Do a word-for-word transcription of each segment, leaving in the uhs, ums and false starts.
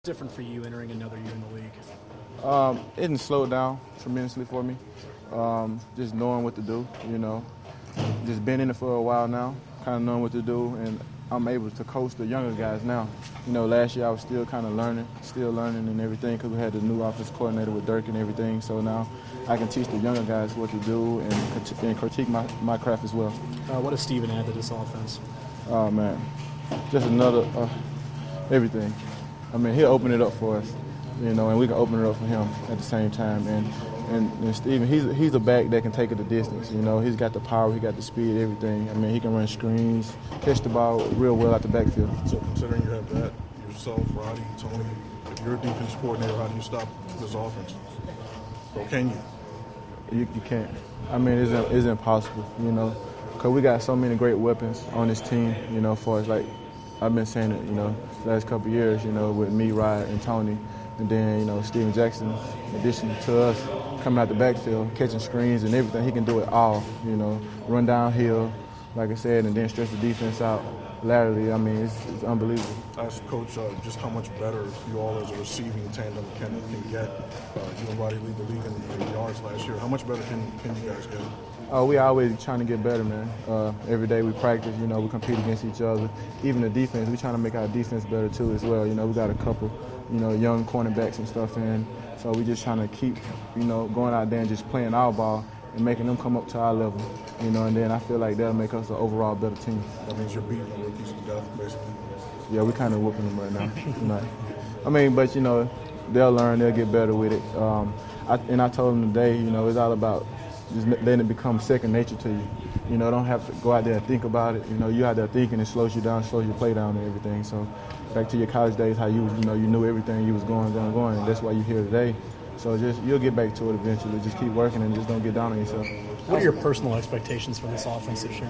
Different for you entering another year in the league? Um, it didn't slow down tremendously for me. Um, just knowing what to do, you know. Just been in it for a while now, kind of knowing what to do, and I'm able to coach the younger guys now. You know, last year I was still kind of learning, still learning and everything because we had the new offense coordinator with Dirk and everything. So now I can teach the younger guys what to do and, and critique my, my craft as well. Uh, what does Steven add to this offense? Oh, man, just another uh, everything. I mean, he'll open it up for us, you know, and we can open it up for him at the same time. And and, and Steven, he's he's a back that can take it the distance. You know, he's got the power, he got the speed, everything. I mean, he can run screens, catch the ball real well out the backfield. So considering you have that, yourself, Roddy, Tony, if you're a defense coordinator, how do you stop this offense? Or can you? You, you can't. I mean, it's, it's impossible, you know, because we got so many great weapons on this team, you know, for us, like, I've been saying it, you know, last couple of years, you know, with me, Rod, and Tony, and then, you know, Steven Jackson, in addition to us, coming out the backfield, catching screens and everything. He can do it all, you know, run downhill, like I said, and then stretch the defense out laterally. I mean, it's, it's unbelievable. Ask Coach uh, just how much better you all as a receiving tandem can, can get. Uh, you and Roddy lead the league in, in yards last year. How much better can, can you guys get? Oh, we always trying to get better, man. Uh, every day we practice, you know, we compete against each other. Even the defense, we trying to make our defense better too as well. You know, we got a couple, you know, young cornerbacks and stuff in. So we just trying to keep, you know, going out there and just playing our ball and making them come up to our level, you know, and then I feel like that'll make us an overall better team. That means you're beating the rookies to death, basically. Yeah, we kind of whooping them right now. You know. I mean, but, you know, they'll learn, they'll get better with it. Um, I, and I told them today, you know, it's all about just letting it become second nature to you. You know, don't have to go out there and think about it. You know, you out there thinking, it slows you down, slows your play down and everything. So back to your college days, how you, you know, you knew everything, you was going, going, going, and that's why you're here today. So just, you'll get back to it eventually. Just keep working and just don't get down on yourself. What are your personal expectations for this offense this year?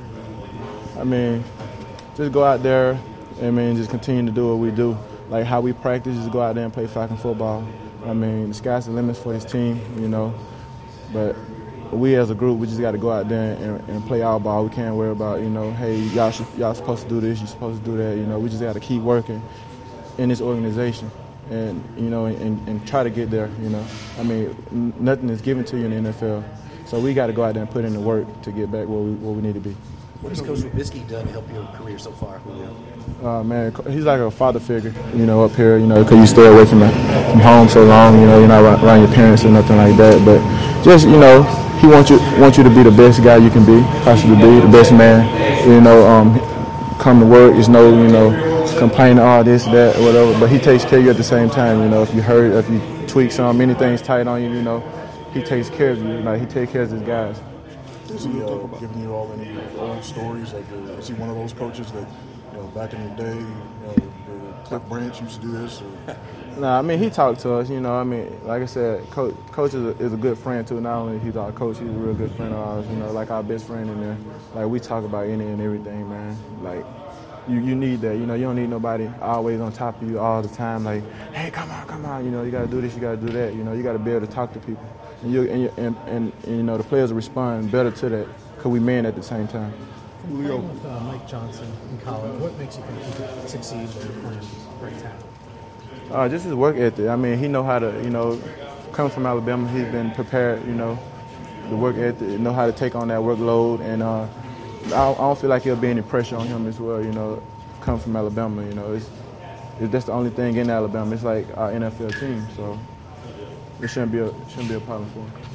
I mean, just go out there, I mean, just continue to do what we do. Like how we practice, just go out there and play Falcon football. I mean, the sky's the limits for this team, you know, but we as a group, we just got to go out there and, and play our ball. We can't worry about, you know, hey, y'all should, y'all supposed to do this, you're supposed to do that. You know, we just got to keep working in this organization and, you know, and, and try to get there, you know. I mean, nothing is given to you in the N F L. So we got to go out there and put in the work to get back where we, where we need to be. What has Coach Trubisky done to help your career so far, Julio? Uh, man, he's like a father figure, you know, up here, you know, because you stay away from, the, from home so long, you know, you're not around your parents or nothing like that. But just, you know, he wants you wants you to be the best guy you can be, possibly be the best man. You know, um, come to work, there's no, you know, complaining, all this, that, or whatever. But he takes care of you at the same time. You know, if you hurt, if you tweak something, anything's tight on you, you know, he takes care of you. Like he takes care of his guys. Is he uh, giving you all any old stories? Like, uh, is he one of those coaches that, you know, back in the day, you know, the Cliff Branch used to do this? Or? Nah, I mean, he talked to us, you know. I mean, like I said, Coach, coach is, a, is a good friend, too. Not only he's our coach, he's a real good friend of ours, you know, like our best friend in there. Like, we talk about any and everything, man. Like, you, you need that. You know, you don't need nobody always on top of you all the time. Like, hey, come on, come on. You know, you got to do this, you got to do that. You know, you got to be able to talk to people. And, you, and, you, and, and, and, you know, the players respond better to that because we men at the same time. Julio, with uh, Mike Johnson in college, what makes you think he could succeed when great talent? Uh, just his work ethic. I mean, he know how to, you know, coming from Alabama, he's been prepared, you know, the work ethic, know how to take on that workload. And uh, I, I don't feel like there'll be any pressure on him as well, you know, coming from Alabama, you know. It's, it's that's the only thing in Alabama. It's like our N F L team, so it shouldn't be a, shouldn't be a problem for him.